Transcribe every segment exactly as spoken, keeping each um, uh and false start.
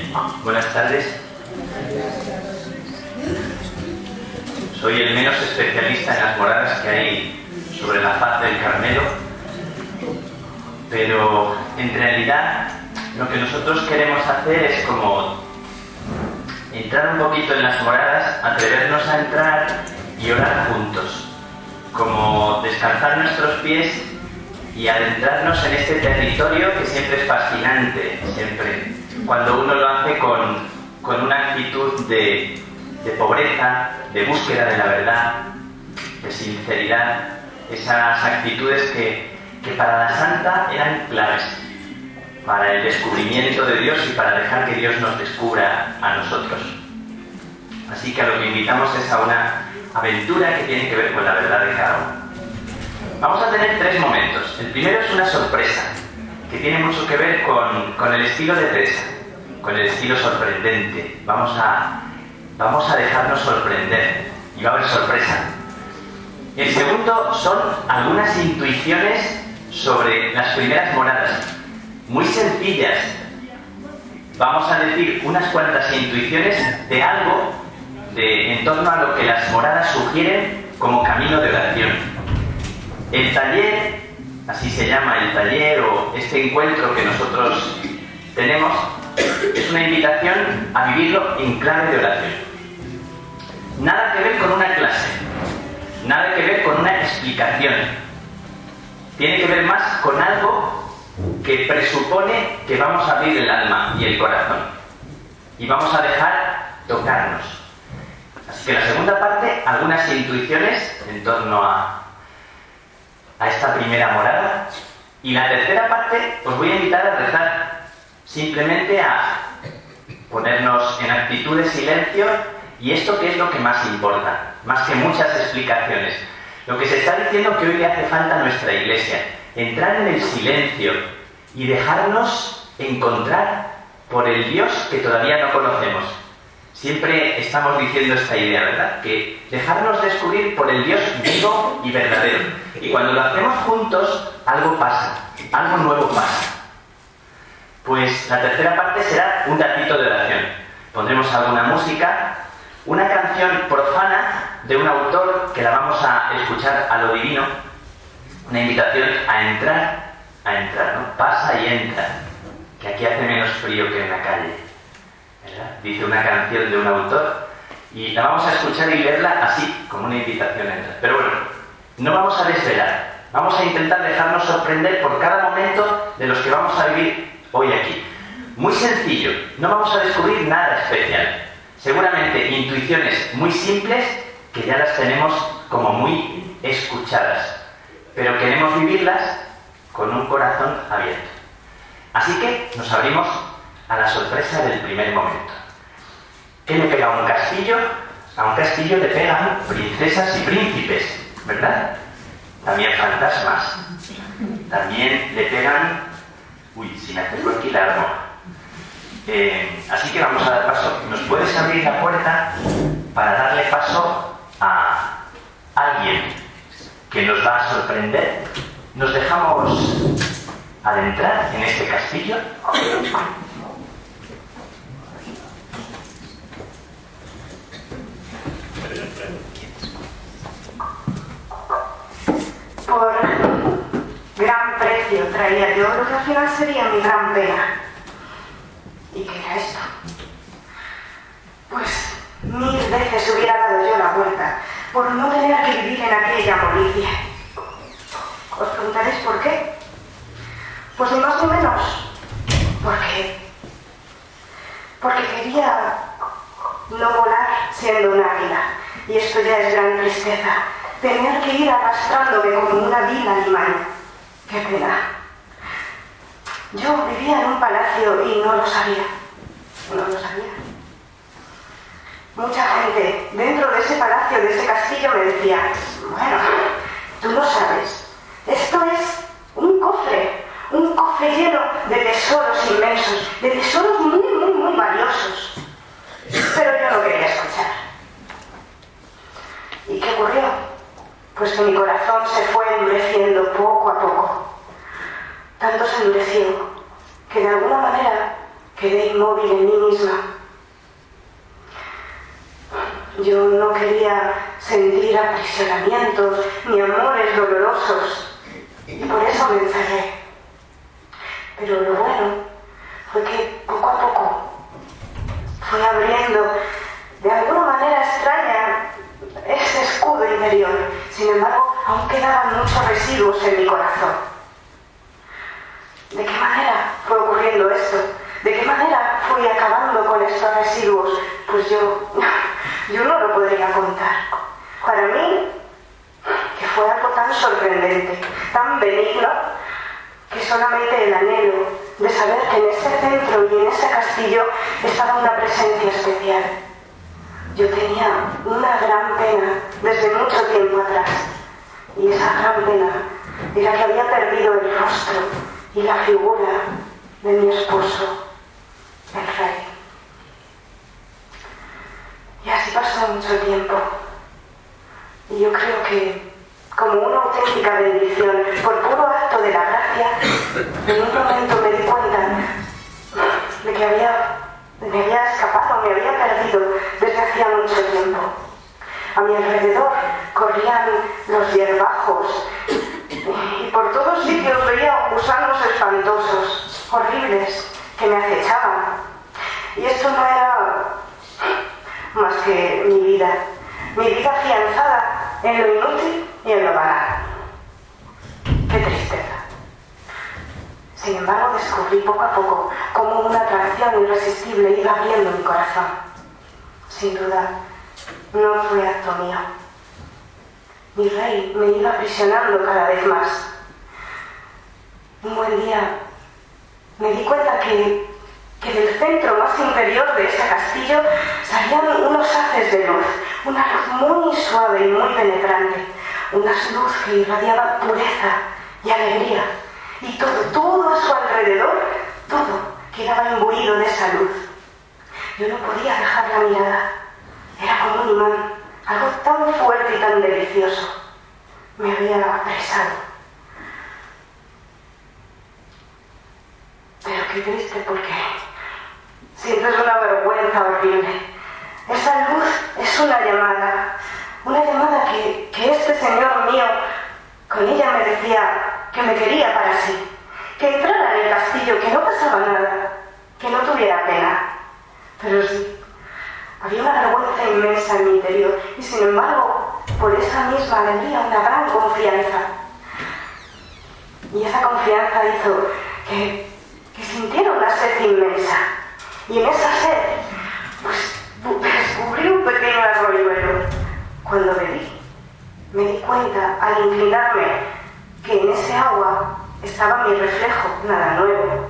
Buenas tardes. Soy el menos especialista en las moradas que hay sobre la faz del Carmelo, pero en realidad lo que nosotros queremos hacer es como entrar un poquito en las moradas, atrevernos a entrar y orar juntos, como descansar nuestros pies y adentrarnos en este territorio que siempre es fascinante, siempre, cuando uno lo hace con, con una actitud de, de pobreza, de búsqueda de la verdad, de sinceridad, esas actitudes que, que para la santa eran claves para el descubrimiento de Dios y para dejar que Dios nos descubra a nosotros. Así que a lo que invitamos es a una aventura que tiene que ver con la verdad de cada uno. Vamos a tener tres momentos. El primero es una sorpresa, que tiene mucho que ver con, con el estilo de Teresa, con el estilo sorprendente. Vamos a, vamos a dejarnos sorprender y va a haber sorpresa. El segundo son algunas intuiciones sobre las primeras moradas, muy sencillas. Vamos a decir unas cuantas intuiciones de algo de, en torno a lo que las moradas sugieren como camino de oración. El taller, así se llama el taller o este encuentro que nosotros tenemos, es una invitación a vivirlo en clave de oración. Nada que ver con una clase, nada que ver con una explicación. Tiene que ver más con algo que presupone que vamos a abrir el alma y el corazón y vamos a dejar tocarnos. Así que la segunda parte, algunas intuiciones en torno a a esta primera morada, y la tercera parte os voy a invitar a rezar, simplemente a ponernos en actitud de silencio, y esto que es lo que más importa, más que muchas explicaciones. Lo que se está diciendo que hoy le hace falta a nuestra Iglesia, entrar en el silencio y dejarnos encontrar por el Dios que todavía no conocemos. Siempre estamos diciendo esta idea, ¿verdad? Que dejarnos descubrir por el Dios vivo y verdadero. Y cuando lo hacemos juntos, algo pasa, algo nuevo pasa. Pues la tercera parte será un ratito de oración. Pondremos alguna música, una canción profana de un autor que la vamos a escuchar a lo divino, una invitación a entrar, a entrar, ¿no? Pasa y entra, que aquí hace menos frío que en la calle. ¿Verdad? Dice una canción de un autor y la vamos a escuchar y leerla así, como una invitación a entrar. Pero bueno, no vamos a desvelar, vamos a intentar dejarnos sorprender por cada momento de los que vamos a vivir hoy aquí. Muy sencillo, no vamos a descubrir nada especial. Seguramente intuiciones muy simples que ya las tenemos como muy escuchadas, pero queremos vivirlas con un corazón abierto. Así que nos abrimos a la sorpresa del primer momento. ¿Qué le pega a un castillo? A un castillo le pegan princesas y príncipes, ¿verdad? También fantasmas. También le pegan... Uy, si me acerco aquí la armo. Eh, así que vamos a dar paso. ¿Nos puedes abrir la puerta para darle paso a alguien que nos va a sorprender? Nos dejamos adentrar en este castillo. Por gran precio traía yo lo que al final sería mi gran pena. ¿Y qué era esto? Pues mil veces hubiera dado yo la vuelta por no tener que vivir en aquella molicie. ¿Os preguntaréis por qué? Pues ni más ni menos. ¿Por qué? Porque quería no volar siendo un águila. Y esto ya es gran tristeza. Tener que ir arrastrándome como una vil animal. ¡Qué pena! Yo vivía en un palacio y no lo sabía. No lo sabía. Mucha gente dentro de ese palacio, de ese castillo, me decía: bueno, tú lo sabes. Esto es un cofre. Un cofre lleno de tesoros inmensos. De tesoros muy, muy, muy valiosos. Pero yo no quería escuchar. ¿Y qué ocurrió? Pues que mi corazón se fue endureciendo poco a poco. Tanto se endureció que de alguna manera quedé quedé inmóvil en mí misma. Yo no quería sentir aprisionamientos ni amores dolorosos, y por eso me encerré. Pero lo bueno fue que poco a poco fui abriendo de alguna manera extraña ese escudo interior. Sin embargo, aún quedaban muchos residuos en mi corazón. ¿De qué manera fue ocurriendo esto? ¿De qué manera fui acabando con estos residuos? Pues yo, yo no lo podría contar. Para mí, que fue algo tan sorprendente, tan benigno, que solamente el anhelo de saber que en este centro y en este castillo estaba una presencia especial. Yo tenía una gran pena desde mucho tiempo atrás, y esa gran pena era que había perdido el rostro y la figura de mi esposo, el rey. Y así pasó mucho tiempo, y yo creo que, como una auténtica bendición, por puro acto de la gracia, en un momento me di cuenta de que había, me había escapado, me había perdido desde hacía mucho tiempo. A mi alrededor corrían los hierbajos, y por todos sitios veía gusanos espantosos, horribles, que me acechaban. Y esto no era más que mi vida, mi vida afianzada en lo inútil y en lo banal. ¡Qué tristeza! Sin embargo, descubrí poco a poco cómo una atracción irresistible iba abriendo mi corazón. Sin duda, no fue acto mío. Mi rey me iba aprisionando cada vez más. Un buen día me di cuenta que, que del centro más interior de ese castillo salían unos haces de luz, una luz muy suave y muy penetrante, una luz que irradiaba pureza y alegría, y todo, todo a su alrededor, todo quedaba imbuido de esa luz. Yo no podía dejar la mirada, era como un imán, algo tan fuerte y tan delicioso. Me había apresado. Pero qué triste, porque sientes una vergüenza horrible. Esa luz es una llamada, una llamada que, que este señor mío, con ella me decía que me quería para sí, que entrara en el castillo, que no pasaba nada, que no tuviera pena. Pero sí, había una vergüenza inmensa en mi interior, y sin embargo, por esa misma alegría, una gran confianza. Y esa confianza hizo que, que sintiera una sed inmensa. Y en esa sed, pues, descubrí un pequeño arroyuelo. Cuando bebí, me di cuenta, al inclinarme, que en ese agua estaba mi reflejo, nada nuevo.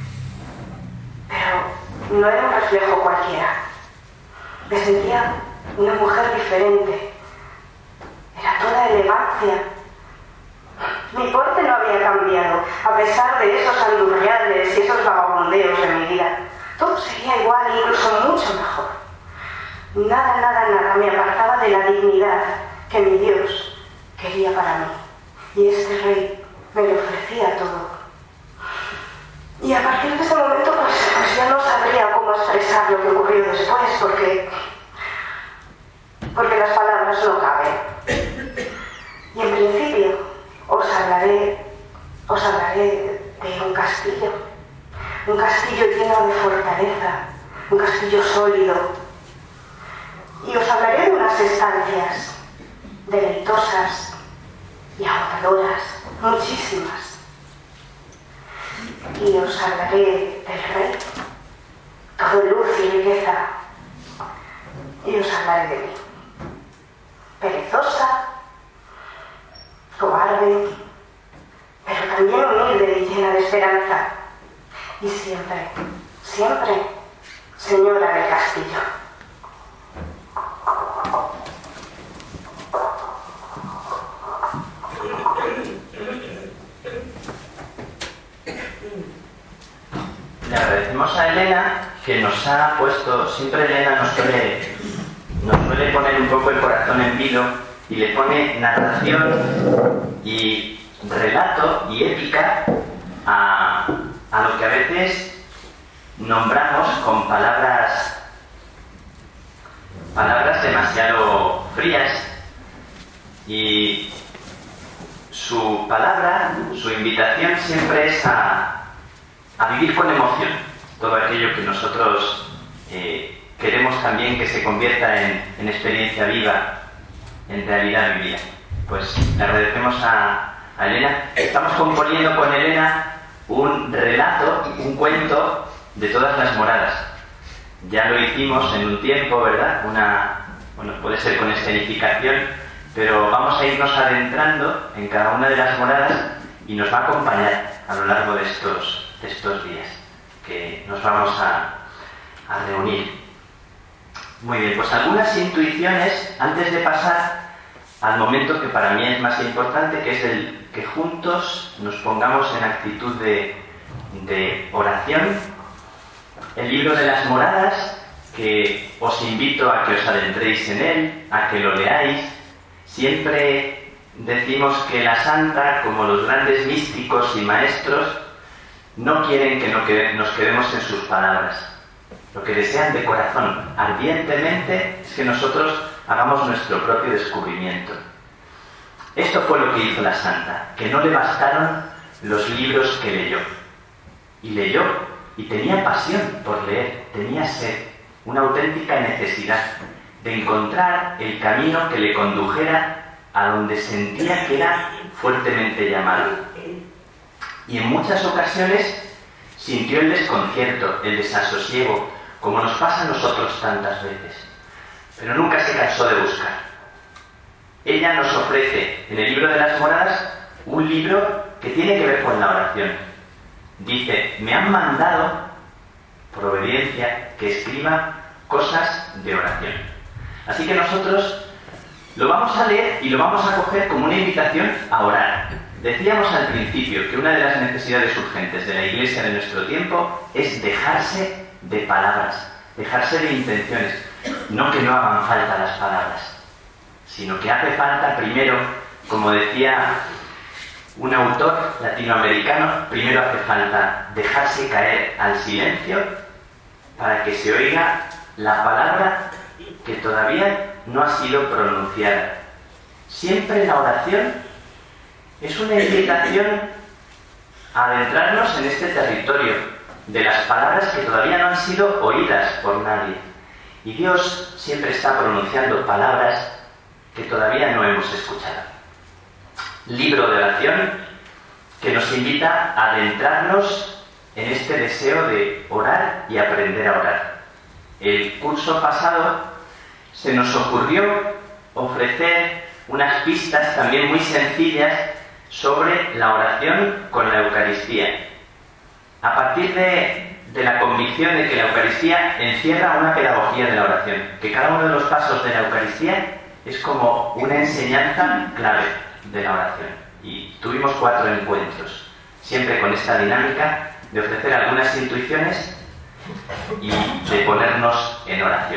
Pero no era un reflejo cualquiera. Me sentía una mujer diferente. Era toda elegancia. Mi porte no había cambiado, a pesar de esos andurriales y esos vagabundeos de mi vida. Todo seguía igual, incluso mucho mejor. Nada, nada, nada me apartaba de la dignidad que mi Dios quería para mí. Y este rey me lo ofrecía todo. Y a partir de ese momento, pues, pues ya no sabría cómo expresar lo que ocurrió después, porque, porque las palabras no caben. Y en principio os hablaré, os hablaré de un castillo, un castillo lleno de fortaleza, un castillo sólido. Y os hablaré de unas estancias deleitosas y agotadoras, muchísimas. Y os hablaré del rey, todo luz y riqueza. Y os hablaré de mí, perezosa, cobarde, pero también humilde y llena de esperanza. Y siempre, siempre, señora del castillo. Le agradecemos a Elena que nos ha puesto, siempre Elena nos suele, nos suele poner un poco el corazón en vilo y le pone narración y relato y épica a, a lo que a veces nombramos con palabras, palabras demasiado frías, y su palabra, su invitación siempre es a, a vivir con emoción todo aquello que nosotros eh, queremos también que se convierta en, en experiencia viva, en realidad vivida. Pues le agradecemos a, a Elena. Estamos componiendo con Elena un relato, un cuento de todas las moradas. Ya lo hicimos en un tiempo, ¿verdad? Una, bueno, puede ser con escenificación, pero vamos a irnos adentrando en cada una de las moradas y nos va a acompañar a lo largo de estos, de estos días que nos vamos a, a reunir. Muy bien, pues algunas intuiciones antes de pasar al momento que para mí es más importante, que es el que juntos nos pongamos en actitud de, de oración. El libro de las moradas, que os invito a que os adentréis en él, a que lo leáis. Siempre decimos que la Santa, como los grandes místicos y maestros, no quieren que nos quedemos en sus palabras. Lo que desean de corazón, ardientemente, es que nosotros hagamos nuestro propio descubrimiento. Esto fue lo que hizo la Santa, que no le bastaron los libros que leyó. Y leyó, y tenía pasión por leer, tenía sed, una auténtica necesidad de encontrar el camino que le condujera a donde sentía que era fuertemente llamado. Y en muchas ocasiones sintió el desconcierto, el desasosiego, como nos pasa a nosotros tantas veces. Pero nunca se cansó de buscar. Ella nos ofrece en el libro de las moradas un libro que tiene que ver con la oración. Dice, me han mandado, por obediencia, que escriba cosas de oración. Así que nosotros lo vamos a leer y lo vamos a coger como una invitación a orar. Decíamos al principio que una de las necesidades urgentes de la Iglesia de nuestro tiempo es dejarse de palabras, dejarse de intenciones. No que no hagan falta las palabras, sino que hace falta primero, como decía un autor latinoamericano, primero hace falta dejarse caer al silencio para que se oiga la palabra que todavía no ha sido pronunciada. Siempre la oración es una invitación a adentrarnos en este territorio de las palabras que todavía no han sido oídas por nadie. Y Dios siempre está pronunciando palabras que todavía no hemos escuchado. Libro de oración que nos invita a adentrarnos en este deseo de orar y aprender a orar. El curso pasado se nos ocurrió ofrecer unas pistas también muy sencillas sobre la oración con la Eucaristía. A partir de, de la convicción de que la Eucaristía encierra una pedagogía de la oración, que cada uno de los pasos de la Eucaristía es como una enseñanza clave de la oración. Y tuvimos cuatro encuentros, siempre con esta dinámica de ofrecer algunas intuiciones y de ponernos en oración.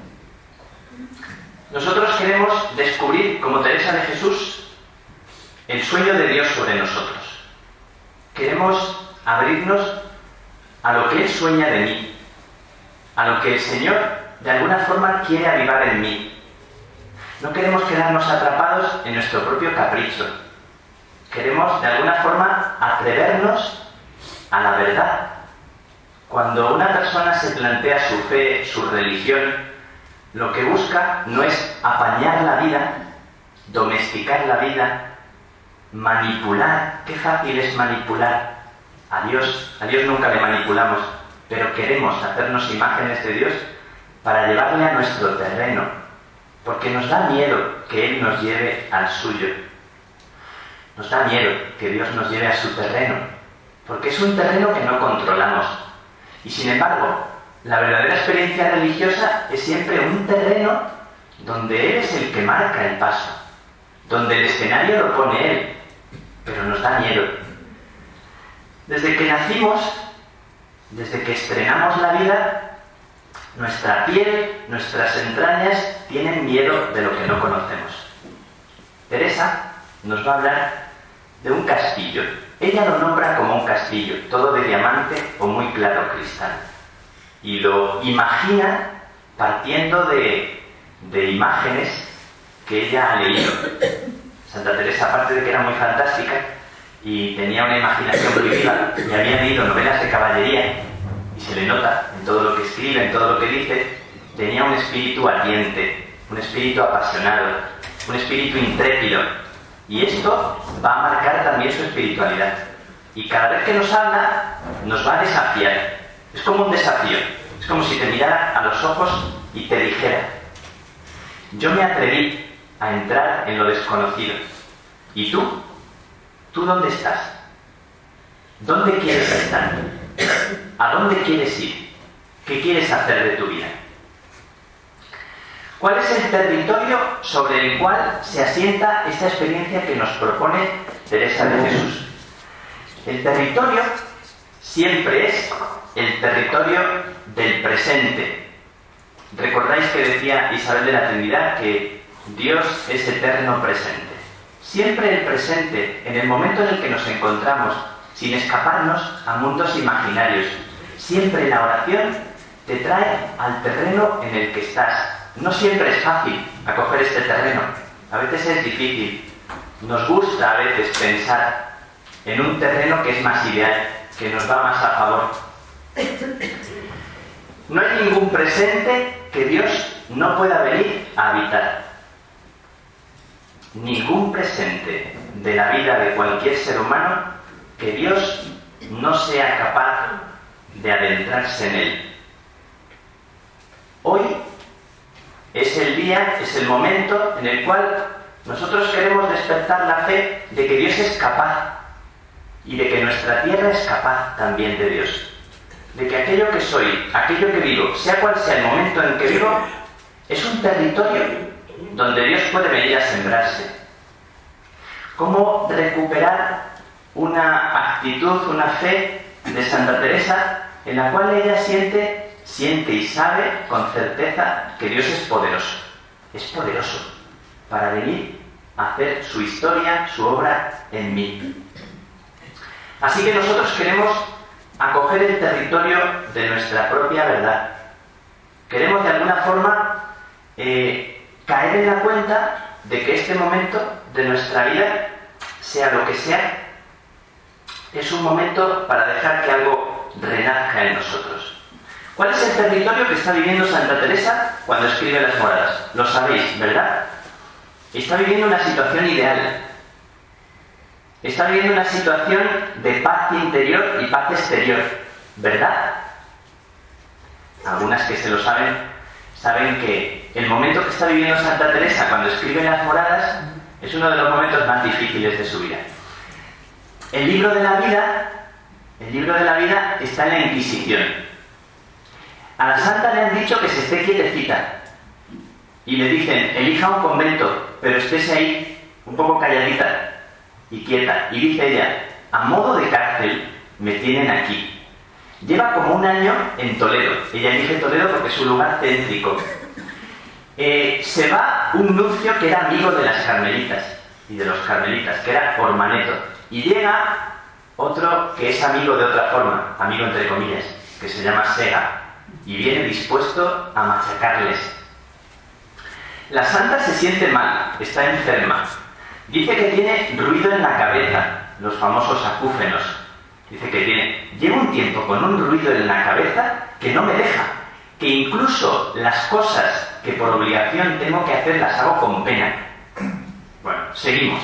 Nosotros queremos descubrir, como Teresa de Jesús, el sueño de Dios sobre nosotros. Queremos abrirnos a lo que Él sueña de mí, a lo que el Señor de alguna forma quiere avivar en mí. No queremos quedarnos atrapados en nuestro propio capricho. Queremos de alguna forma atrevernos a la verdad. Cuando una persona se plantea su fe, su religión, lo que busca no es apañar la vida, domesticar la vida, manipular. Qué fácil es manipular. A Dios, a Dios nunca le manipulamos, pero queremos hacernos imágenes de Dios para llevarle a nuestro terreno, porque nos da miedo que Él nos lleve al suyo. Nos da miedo que Dios nos lleve a su terreno, porque es un terreno que no controlamos. Y sin embargo, la verdadera experiencia religiosa es siempre un terreno donde Él es el que marca el paso, donde el escenario lo pone Él, pero nos da miedo. Desde que nacimos, desde que estrenamos la vida, nuestra piel, nuestras entrañas tienen miedo de lo que no conocemos. Teresa nos va a hablar de un castillo. Ella lo nombra como un castillo, todo de diamante o muy claro cristal. y lo imagina partiendo de, de imágenes que ella ha leído. Santa Teresa, aparte de que era muy fantástica y tenía una imaginación muy viva y había leído novelas de caballería, y se le nota en todo lo que escribe, en todo lo que dice, tenía un espíritu ardiente, un espíritu apasionado, un espíritu intrépido, y esto va a marcar también su espiritualidad. Y cada vez que nos habla, nos va a desafiar. Es como un desafío. Es como si te mirara a los ojos y te dijera: yo me atreví a entrar en lo desconocido. ¿Y tú? ¿Tú dónde estás? ¿Dónde quieres estar? ¿A dónde quieres ir? ¿Qué quieres hacer de tu vida? ¿Cuál es el territorio sobre el cual se asienta esta experiencia que nos propone Teresa de Jesús? El territorio siempre es el territorio del presente. ¿Recordáis que decía Isabel de la Trinidad que Dios es eterno presente? Siempre el presente, en el momento en el que nos encontramos, sin escaparnos a mundos imaginarios. Siempre la oración te trae al terreno en el que estás. No siempre es fácil acoger este terreno. A veces es difícil. Nos gusta a veces pensar en un terreno que es más ideal, que nos va más a favor. No hay ningún presente que Dios no pueda venir a habitar. Ningún presente de la vida de cualquier ser humano que Dios no sea capaz de adentrarse en él. Hoy es el día, es el momento en el cual nosotros queremos despertar la fe de que Dios es capaz y de que nuestra tierra es capaz también de Dios. De que aquello que soy, aquello que vivo, sea cual sea el momento en que vivo, es un territorio donde Dios puede venir a sembrarse. ¿Cómo recuperar una actitud, una fe de Santa Teresa en la cual ella siente, siente y sabe con certeza que Dios es poderoso? Es poderoso para venir a hacer su historia, su obra en mí. Así que nosotros queremos acoger el territorio de nuestra propia verdad. Queremos de alguna forma eh, caer en la cuenta de que este momento de nuestra vida, sea lo que sea, es un momento para dejar que algo renazca en nosotros. ¿Cuál es el territorio que está viviendo Santa Teresa cuando escribe las Moradas? Lo sabéis, ¿verdad? Está viviendo una situación ideal. Está viviendo una situación de paz interior y paz exterior, ¿verdad? Algunas que se lo saben, saben que el momento que está viviendo Santa Teresa cuando escribe las Moradas es uno de los momentos más difíciles de su vida. El libro de la vida, el libro de la vida está en la Inquisición. A la santa le han dicho que se esté quietecita y le dicen: elija un convento, pero estése ahí un poco calladita y quieta. Y dice ella: a modo de cárcel me tienen aquí. Lleva como un año en Toledo. Ella elige Toledo porque es un lugar céntrico. Eh, se va un nuncio que era amigo de las carmelitas y de los carmelitas, que era Ormaneto. Y llega otro que es amigo de otra forma, amigo entre comillas, que se llama Sega, y viene dispuesto a machacarles. La santa se siente mal, está enferma. Dice que tiene ruido en la cabeza, los famosos acúfenos. Dice que tiene, llevo un tiempo con un ruido en la cabeza que no me deja, que incluso las cosas que por obligación tengo que hacer las hago con pena. Bueno, seguimos.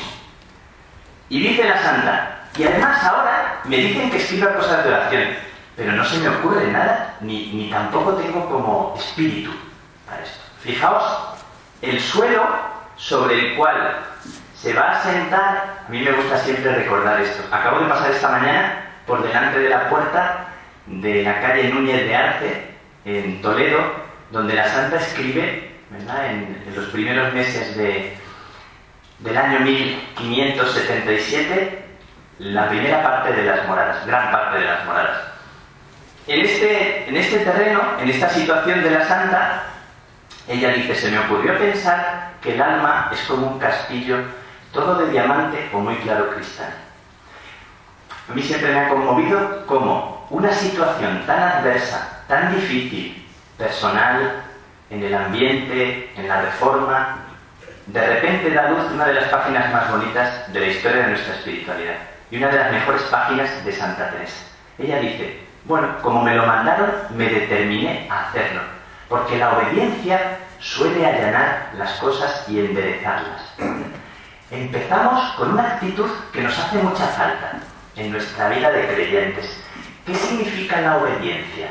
Y dice la santa: y además ahora me dicen que escriba cosas de oración, pero no se me ocurre nada, ni, ni tampoco tengo como espíritu para esto. Fijaos, el suelo sobre el cual se va a sentar. A mí me gusta siempre recordar esto. Acabo de pasar esta mañana por delante de la puerta de la calle Núñez de Arce, en Toledo, donde la santa escribe, ¿verdad?, en, en los primeros meses de, del año mil quinientos setenta y siete, la primera parte de las Moradas, gran parte de las Moradas. En este, en este terreno, en esta situación de la santa, ella dice: se me ocurrió pensar que el alma es como un castillo, todo de diamante o muy claro cristal. A mí siempre me ha conmovido cómo una situación tan adversa, tan difícil, personal, en el ambiente, en la reforma, de repente da luz una de las páginas más bonitas de la historia de nuestra espiritualidad y una de las mejores páginas de Santa Teresa. Ella dice, bueno, como me lo mandaron, me determiné a hacerlo, porque la obediencia suele allanar las cosas y enderezarlas. Empezamos con una actitud que nos hace mucha falta en nuestra vida de creyentes. ¿Qué significa la obediencia?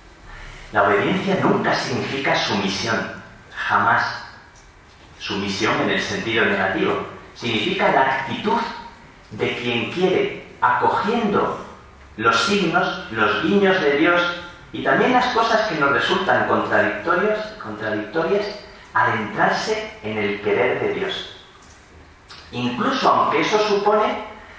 La obediencia nunca significa sumisión, jamás. Sumisión en el sentido negativo. Significa la actitud de quien quiere, acogiendo los signos, los guiños de Dios y también las cosas que nos resultan contradictorias, contradictorias, adentrarse en el querer de Dios. Incluso aunque eso supone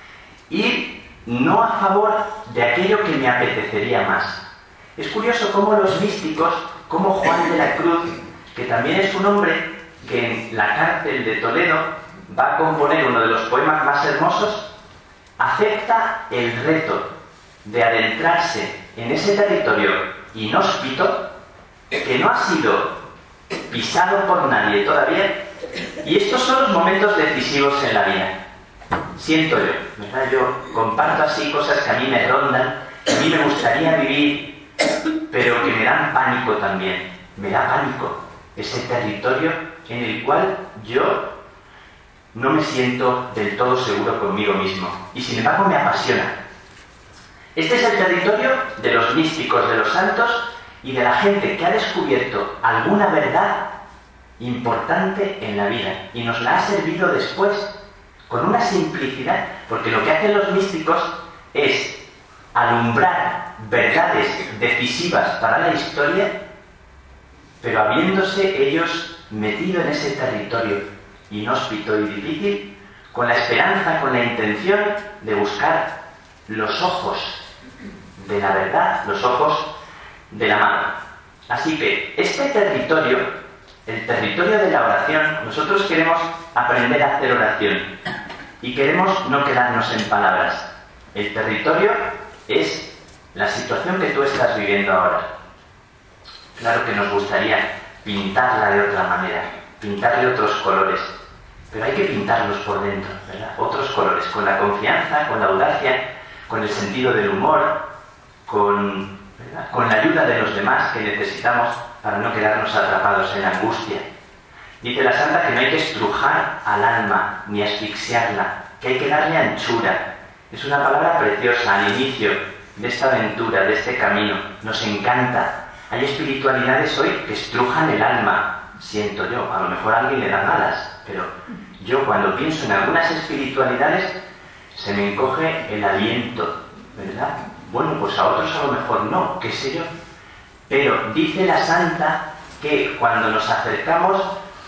ir no a favor de aquello que me apetecería más. Es curioso cómo los místicos, como Juan de la Cruz, que también es un hombre que en la cárcel de Toledo va a componer uno de los poemas más hermosos, acepta el reto de adentrarse en ese territorio inhóspito que no ha sido pisado por nadie todavía, y estos son los momentos decisivos en la vida. Siento yo, ¿verdad? Yo comparto así cosas que a mí me rondan, que a mí me gustaría vivir, pero que me dan pánico también. Me da pánico ese territorio en el cual yo no me siento del todo seguro conmigo mismo, y sin embargo me apasiona. Este es el territorio de los místicos, de los santos y de la gente que ha descubierto alguna verdad importante en la vida y nos la ha servido después con una simplicidad, porque lo que hacen los místicos es alumbrar verdades decisivas para la historia, pero habiéndose ellos metido en ese territorio inhóspito y difícil, con la esperanza, con la intención de buscar los ojos de la verdad, los ojos de la mano. Así que este territorio, el territorio de la oración, nosotros queremos aprender a hacer oración y queremos no quedarnos en palabras. El territorio es la situación que tú estás viviendo ahora. Claro que nos gustaría pintarla de otra manera, pintarle otros colores, pero hay que pintarlos por dentro, ¿verdad? Otros colores, con la confianza, con la audacia, con el sentido del humor, con, ¿verdad?, con la ayuda de los demás que necesitamos para no quedarnos atrapados en la angustia. Dice la santa que no hay que estrujar al alma ni asfixiarla, que hay que darle anchura. Es una palabra preciosa al inicio de esta aventura, de este camino. Nos encanta. Hay espiritualidades hoy que estrujan el alma, siento yo. A lo mejor a alguien le dan alas, pero yo cuando pienso en algunas espiritualidades se me encoge el aliento, ¿verdad? Bueno, pues a otros a lo mejor no, qué sé yo. Pero dice la santa que cuando nos acercamos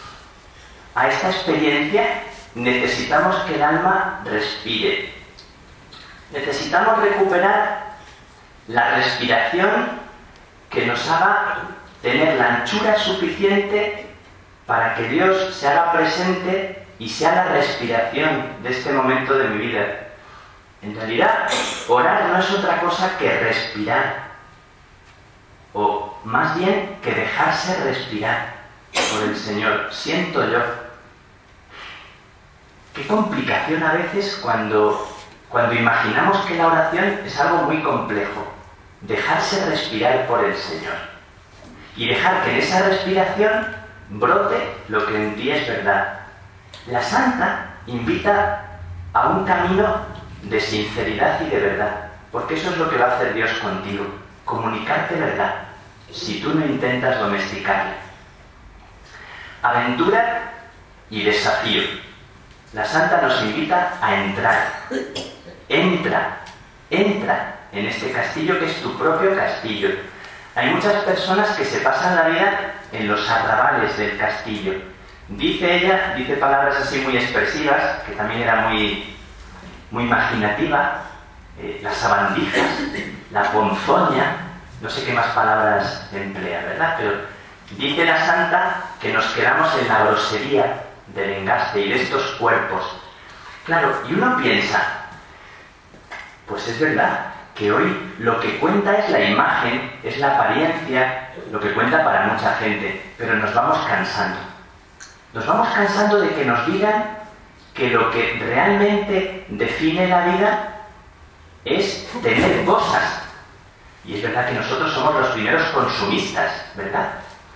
a esta experiencia necesitamos que el alma respire. Necesitamos recuperar la respiración que nos haga tener la anchura suficiente para que Dios se haga presente y sea la respiración de este momento de mi vida. En realidad, orar no es otra cosa que respirar, o más bien que dejarse respirar por el Señor. Siento yo. Qué complicación a veces cuando, cuando imaginamos que la oración es algo muy complejo. Dejarse respirar por el Señor y dejar que en esa respiración brote lo que en ti es verdad. La santa invita a un camino de sinceridad y de verdad, porque eso es lo que va a hacer Dios contigo, comunicarte verdad, si tú no intentas domesticarla. Aventura y desafío. La santa nos invita a entrar. Entra, entra en este castillo que es tu propio castillo. Hay muchas personas que se pasan la vida en los arrabales del castillo. Dice ella, dice palabras así muy expresivas, que también era muy, muy imaginativa, eh, las sabandijas, la ponzoña, no sé qué más palabras emplea, ¿verdad? Pero dice la santa que nos quedamos en la grosería del engaste y de estos cuerpos. Claro, y uno piensa, pues es verdad, que hoy lo que cuenta es la imagen, es la apariencia, lo que cuenta para mucha gente, pero nos vamos cansando. Nos vamos cansando de que nos digan que lo que realmente define la vida es tener cosas. Y es verdad que nosotros somos los primeros consumistas, ¿verdad?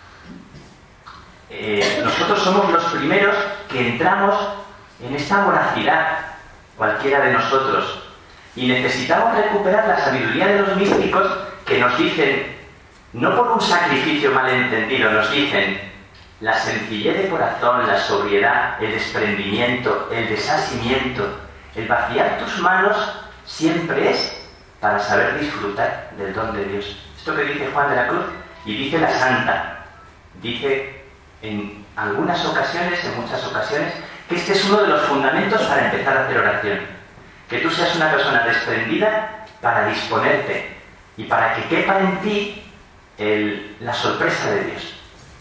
Eh, nosotros somos los primeros que entramos en esta voracidad, cualquiera de nosotros, y necesitamos recuperar la sabiduría de los místicos que nos dicen, no por un sacrificio malentendido, nos dicen la sencillez de corazón, la sobriedad, el desprendimiento, el desasimiento, el vaciar tus manos siempre es para saber disfrutar del don de Dios. Esto que dice Juan de la Cruz y dice la Santa, dice en algunas ocasiones, en muchas ocasiones, que este es uno de los fundamentos para empezar a hacer oración. Que tú seas una persona desprendida para disponerte y para que quepa en ti el, la sorpresa de Dios.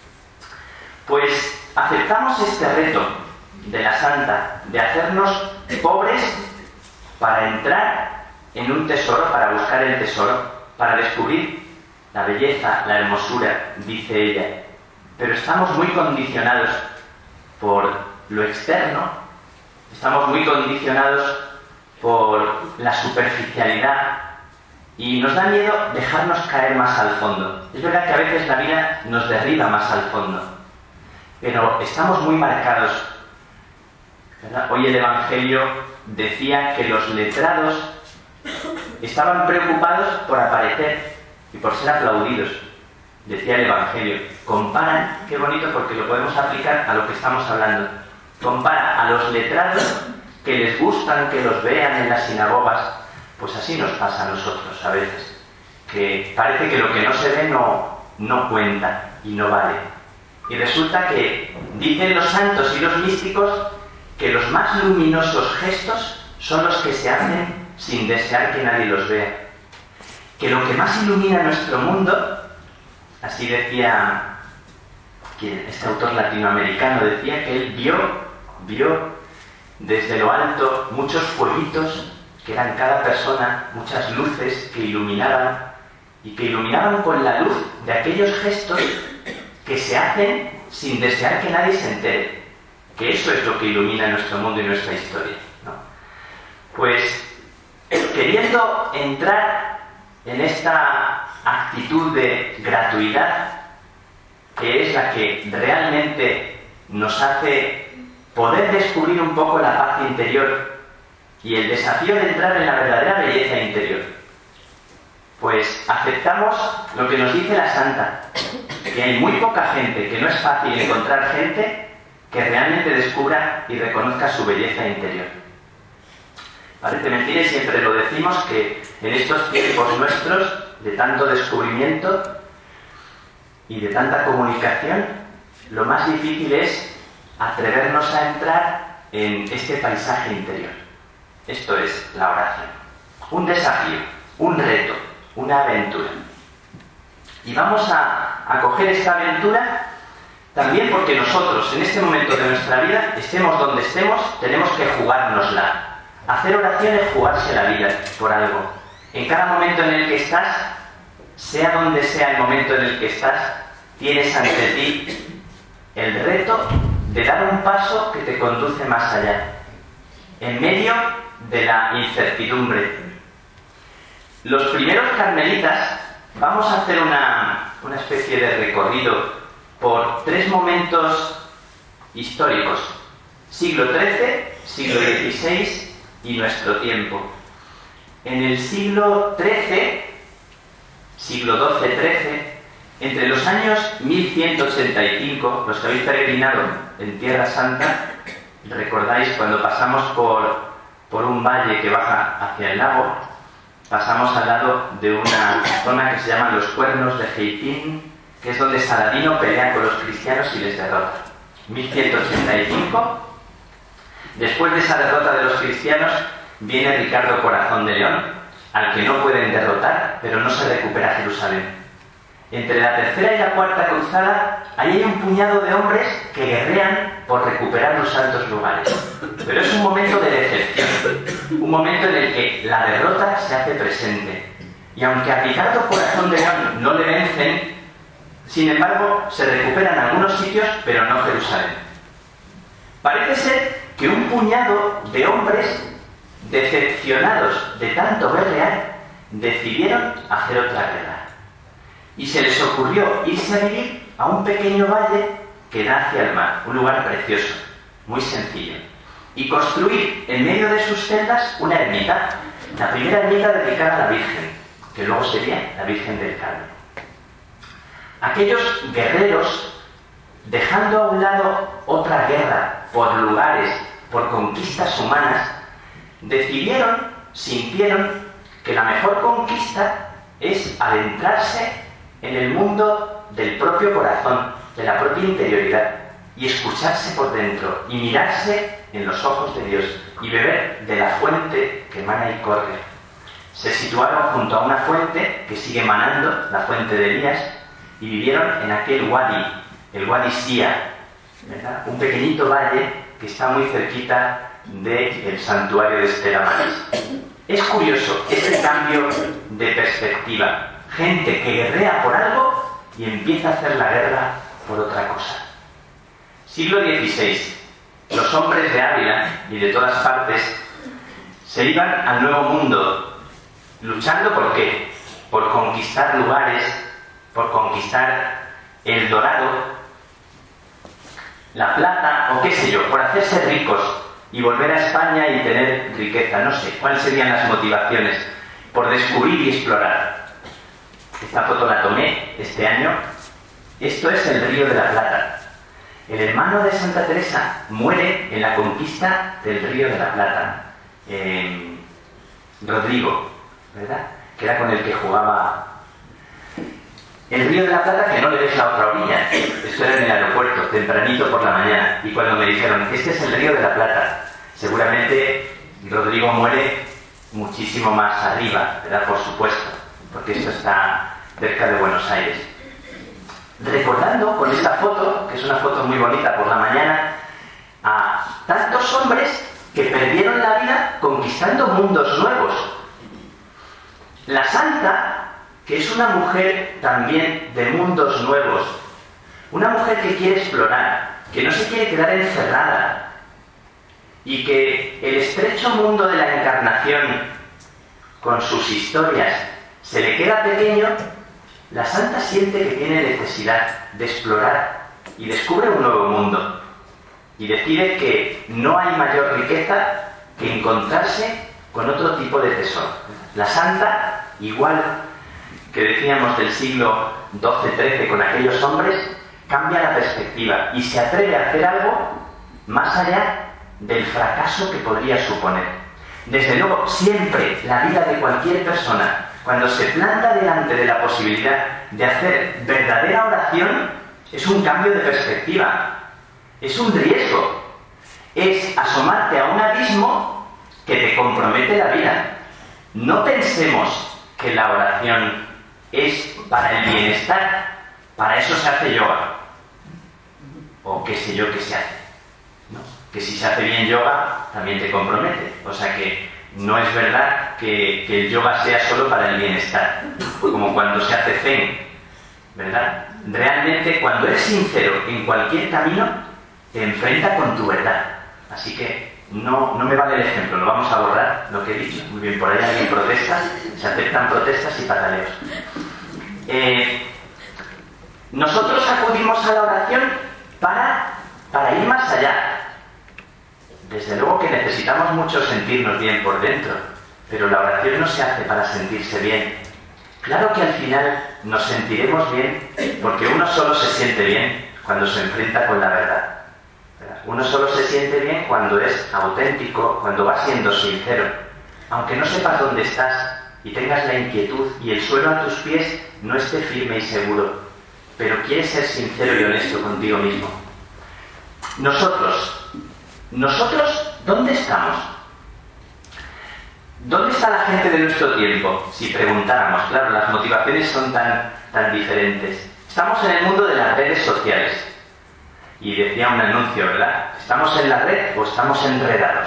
Pues aceptamos este reto de la Santa de hacernos pobres para entrar en un tesoro, para buscar el tesoro, para descubrir la belleza, la hermosura, dice ella. Pero estamos muy condicionados por lo externo, estamos muy condicionados por la superficialidad y nos da miedo dejarnos caer más al fondo. Es verdad que a veces la vida nos derriba más al fondo, pero estamos muy marcados, ¿verdad? Hoy el Evangelio decía que los letrados estaban preocupados por aparecer y por ser aplaudidos. Decía el Evangelio, comparan, qué bonito porque lo podemos aplicar a lo que estamos hablando, compara a los letrados que les gustan que los vean en las sinagogas, pues así nos pasa a nosotros a veces, que parece que lo que no se ve no, no cuenta y no vale. Y resulta que dicen los santos y los místicos que los más luminosos gestos son los que se hacen sin desear que nadie los vea. Que lo que más ilumina nuestro mundo, así decía este autor latinoamericano, decía que él vio, vio desde lo alto muchos fueguitos que eran cada persona, muchas luces que iluminaban y que iluminaban con la luz de aquellos gestos que se hacen sin desear que nadie se entere, que eso es lo que ilumina nuestro mundo y nuestra historia, ¿no? Pues queriendo entrar en esta actitud de gratuidad, que es la que realmente nos hace poder descubrir un poco la paz interior y el desafío de entrar en la verdadera belleza interior, pues aceptamos lo que nos dice la Santa, que hay muy poca gente, que no es fácil encontrar gente que realmente descubra y reconozca su belleza interior. Parece mentira y siempre lo decimos, que en estos tiempos nuestros de tanto descubrimiento y de tanta comunicación, lo más difícil es atrevernos a entrar en este paisaje interior. Esto es la oración. Un desafío, un reto, una aventura. Y vamos a, a coger esta aventura también porque nosotros, en este momento de nuestra vida, estemos donde estemos, tenemos que jugárnosla. Hacer oración es jugarse la vida por algo. En cada momento en el que estás, sea donde sea el momento en el que estás, tienes ante ti el reto de dar un paso que te conduce más allá, en medio de la incertidumbre. Los primeros carmelitas, vamos a hacer una, una especie de recorrido por tres momentos históricos: siglo trece, siglo dieciséis y nuestro tiempo. En el siglo trece, siglo doce trece, entre los años mil ciento ochenta y cinco, los que habéis peregrinado en Tierra Santa, recordáis cuando pasamos por, por un valle que baja hacia el lago, pasamos al lado de una zona que se llama los Cuernos de Jeitín, que es donde Saladino pelea con los cristianos y les derrota. mil ciento ochenta y cinco, después de esa derrota de los cristianos, viene Ricardo Corazón de León, al que no pueden derrotar, pero no se recupera Jerusalén. Entre la tercera y la cuarta cruzada, ahí hay un puñado de hombres que guerrean por recuperar los santos lugares. Pero es un momento de decepción, un momento en el que la derrota se hace presente. Y aunque a Ricardo Corazón de León no le vencen, sin embargo, se recuperan algunos sitios, pero no Jerusalén. Parece ser que un puñado de hombres decepcionados de tanto guerrear decidieron hacer otra guerra. Y se les ocurrió irse a vivir a un pequeño valle que da hacia el mar, un lugar precioso, muy sencillo, y construir en medio de sus celdas una ermita, la primera ermita dedicada a la Virgen, que luego sería la Virgen del Carmen. Aquellos guerreros, dejando a un lado otra guerra por lugares, por conquistas humanas, decidieron, sintieron que la mejor conquista es adentrarse en el mundo del propio corazón, de la propia interioridad, y escucharse por dentro, y mirarse en los ojos de Dios, y beber de la fuente que emana y corre. Se situaron junto a una fuente que sigue manando, la fuente de Elías, y vivieron en aquel wadi, el Wadi Sia, ¿verdad? Un pequeñito valle que está muy cerquita del santuario de Estela Maris. Es curioso este cambio de perspectiva. Gente que guerrea por algo y empieza a hacer la guerra por otra cosa. Siglo dieciséis. Los hombres de Ávila y de todas partes se iban al Nuevo Mundo, luchando ¿por qué? Por conquistar lugares, por conquistar el dorado, la plata o qué sé yo, por hacerse ricos y volver a España y tener riqueza. No sé cuáles serían las motivaciones, por descubrir y explorar. Esta foto la tomé este año. Esto es el Río de la Plata. El hermano de Santa Teresa muere en la conquista del Río de la Plata. Eh, Rodrigo, ¿verdad? Que era con el que jugaba. El Río de la Plata, que no le ves la otra orilla. Esto era en el aeropuerto, tempranito por la mañana. Y cuando me dijeron, este es el Río de la Plata, seguramente Rodrigo muere muchísimo más arriba, ¿verdad? Por supuesto, porque esto está cerca de Buenos Aires. Recordando con esta foto, que es una foto muy bonita por la mañana, a tantos hombres que perdieron la vida conquistando mundos nuevos. La santa, que es una mujer también de mundos nuevos, una mujer que quiere explorar, que no se quiere quedar encerrada, y que el estrecho mundo de la encarnación, con sus historias, se le queda pequeño. La santa siente que tiene necesidad de explorar y descubre un nuevo mundo, y decide que no hay mayor riqueza que encontrarse con otro tipo de tesoro. La santa, igual que decíamos del siglo doce trece con aquellos hombres, cambia la perspectiva y se atreve a hacer algo más allá del fracaso que podría suponer. Desde luego, siempre la vida de cualquier persona, cuando se planta delante de la posibilidad de hacer verdadera oración, es un cambio de perspectiva, es un riesgo, es asomarte a un abismo que te compromete la vida. No pensemos que la oración es para el bienestar, para eso se hace yoga, o qué sé yo qué se hace, ¿no? Que si se hace bien yoga también te compromete, o sea que no es verdad que, que el yoga sea solo para el bienestar, como cuando se hace zen, ¿verdad? Realmente, cuando eres sincero en cualquier camino, te enfrenta con tu verdad. Así que no, no me vale el ejemplo, lo vamos a borrar, lo que he dicho. Muy bien, por ahí alguien protesta, se aceptan protestas y pataleos. Eh, nosotros acudimos a la oración para, para ir más allá. Desde luego que necesitamos mucho sentirnos bien por dentro, pero la oración no se hace para sentirse bien. Claro que al final nos sentiremos bien, porque uno solo se siente bien cuando se enfrenta con la verdad. Uno solo se siente bien cuando es auténtico, cuando va siendo sincero. Aunque no sepas dónde estás y tengas la inquietud y el suelo a tus pies no esté firme y seguro, pero quieres ser sincero y honesto contigo mismo. Nosotros, nosotros, ¿dónde estamos? ¿Dónde está la gente de nuestro tiempo? Si preguntáramos, claro, las motivaciones son tan, tan diferentes. Estamos en el mundo de las redes sociales. Y decía un anuncio, ¿verdad? ¿Estamos en la red o estamos enredados?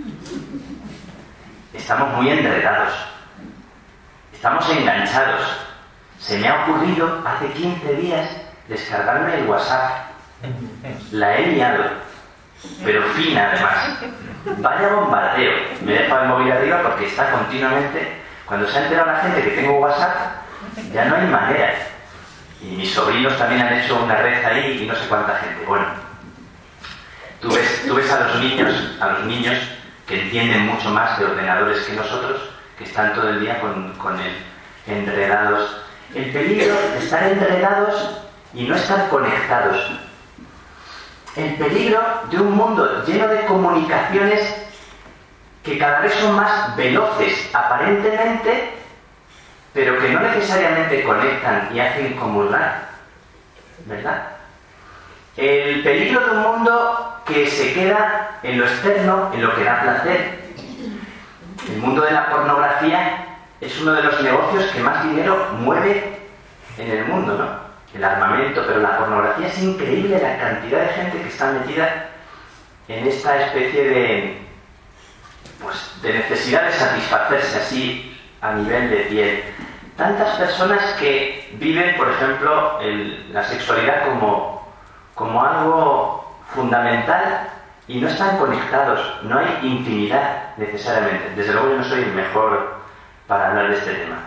Estamos muy enredados. Estamos enganchados. Se me ha ocurrido hace quince días descargarme el WhatsApp. La he liado. Pero fina, además. Vaya bombardeo. Me he dejado el móvil arriba porque está continuamente... Cuando se ha enterado la gente que tengo WhatsApp, ya no hay manera. Y mis sobrinos también han hecho una red ahí y no sé cuánta gente. Bueno, tú ves, tú ves a los niños, a los niños que entienden mucho más de ordenadores que nosotros, que están todo el día con, con el enredados. El peligro de estar enredados y no estar conectados. El peligro de un mundo lleno de comunicaciones que cada vez son más veloces, aparentemente, pero que no necesariamente conectan y hacen comulgar, ¿verdad? El peligro de un mundo que se queda en lo externo, en lo que da placer. El mundo de la pornografía es uno de los negocios que más dinero mueve en el mundo, ¿no? El armamento, pero la pornografía es increíble la cantidad de gente que está metida en esta especie de, pues, de necesidad de satisfacerse así a nivel de piel. Tantas personas que viven, por ejemplo, el, la sexualidad como, como algo fundamental y no están conectados, no hay intimidad necesariamente. Desde luego yo no soy el mejor para hablar de este tema.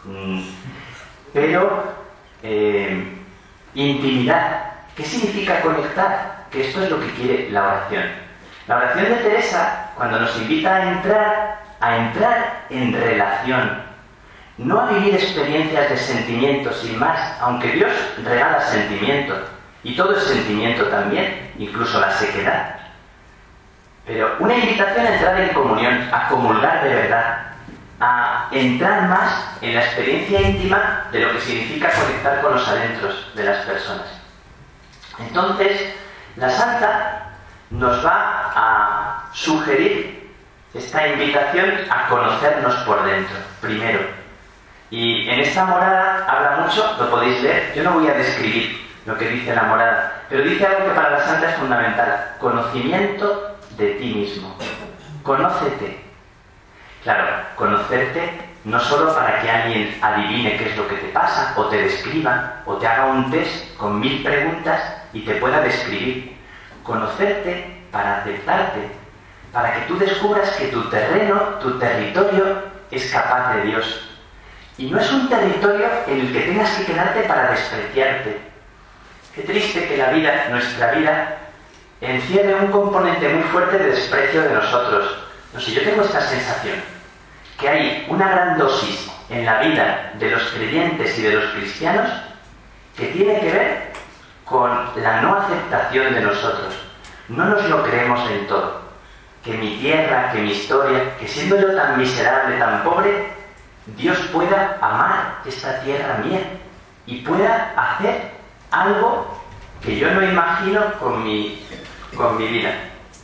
Pero, eh, intimidad. ¿Qué significa conectar? Que esto es lo que quiere la oración. La oración de Teresa, cuando nos invita a entrar, a entrar en relación, no a vivir experiencias de sentimientos sin más, aunque Dios regala sentimientos, y todo es sentimiento también, incluso la sequedad. Pero una invitación a entrar en comunión, a comulgar de verdad, a entrar más en la experiencia íntima de lo que significa conectar con los adentros de las personas. Entonces, la Santa nos va a sugerir esta invitación a conocernos por dentro, primero. Y en esta morada habla mucho, lo podéis leer, yo no voy a describir lo que dice la morada, pero dice algo que para la Santa es fundamental: conocimiento de ti mismo. Conócete. Claro, conocerte no solo para que alguien adivine qué es lo que te pasa, o te describa, o te haga un test con mil preguntas y te pueda describir. Conocerte para aceptarte, para que tú descubras que tu terreno, tu territorio, es capaz de Dios. Y no es un territorio en el que tengas que quedarte para despreciarte. Qué triste que la vida, nuestra vida, encierre un componente muy fuerte de desprecio de nosotros. No sé, yo tengo esta sensación, que hay una gran dosis en la vida de los creyentes y de los cristianos que tiene que ver con la no aceptación de nosotros. No nos lo creemos del todo. Que mi tierra, que mi historia, que siendo yo tan miserable, tan pobre, Dios pueda amar esta tierra mía y pueda hacer algo que yo no imagino con mi, con mi vida.